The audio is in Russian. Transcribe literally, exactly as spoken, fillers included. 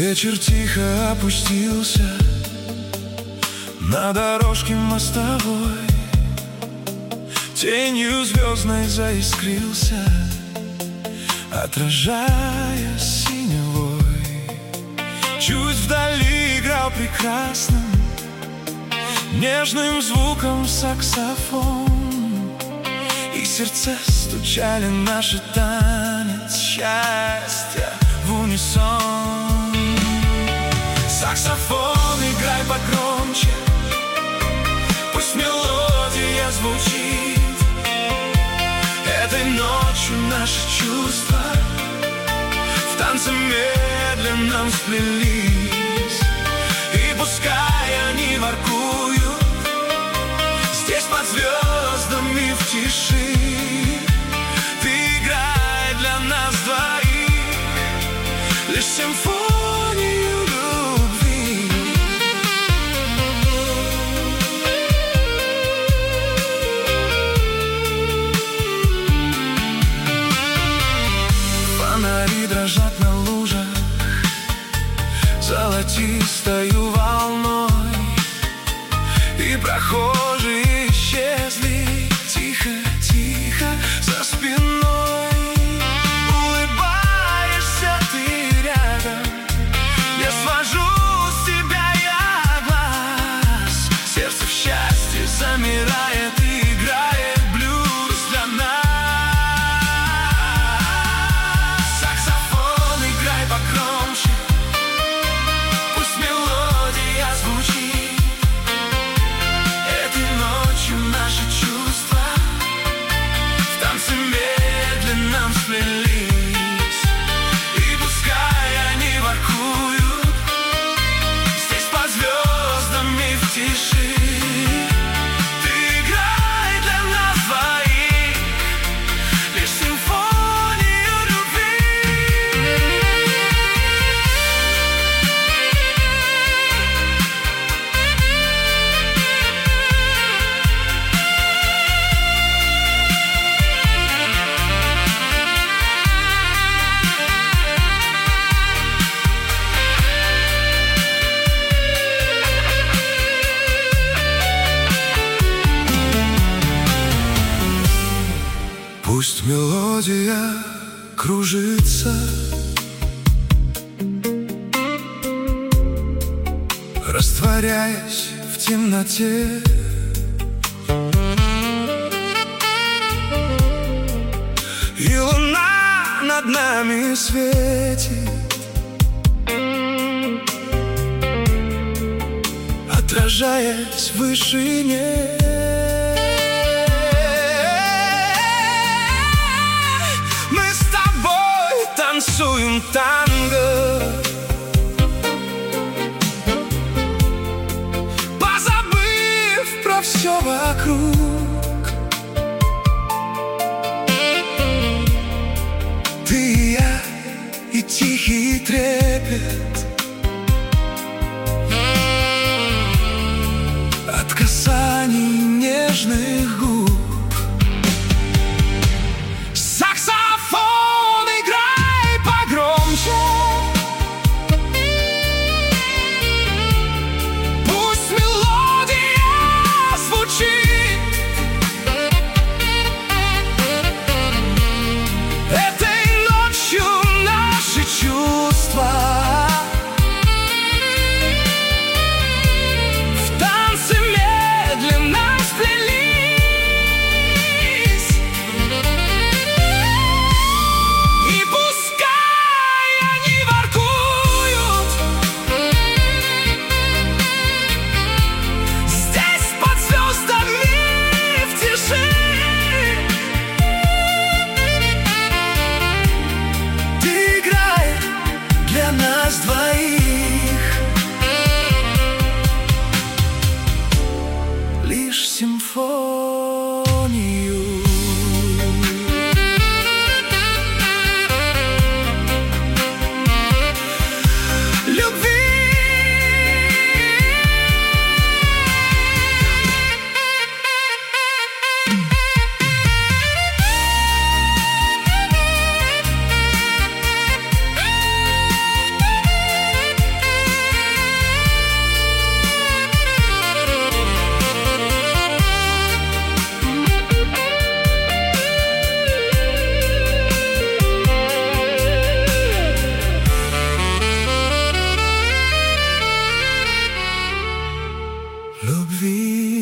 Вечер тихо опустился на дорожке мостовой, тенью звездной заискрился, отражая синевой. Чуть вдали играл прекрасным нежным звуком саксофон, и сердца стучали наши танец счастья в унисон. Саксофон, играй погромче, пусть мелодия звучит. Этой ночью наши чувства в танце медленном сплелись, и пускай они воркуют здесь под звездами в тиши. Ты играй для нас двоих лишь симфонию любви. Фонари дрожат на лужах золотистою волной, и прохожие исчезли тихо, тихо за спиной. Улыбаешься ты рядом, не свожу с тебя я глаз. Сердце в счастье замирает и играет блюз для нас. Саксофон, играй погромче, пусть мелодия звучит. Этой ночью наши чувства в танце медленном сплелись, и пускай они воркуют здесь под звездами в тиши. Ты играй для нас двоих лишь симфонию любви. Пусть мелодия кружится, растворяясь в темноте. И луна над нами светит, отражаясь в вышине. Танцуем танго, позабыв про все вокруг. Ты и я, и тихий трепет от касаний нежных губ. Саксофон, играй погромче, любви.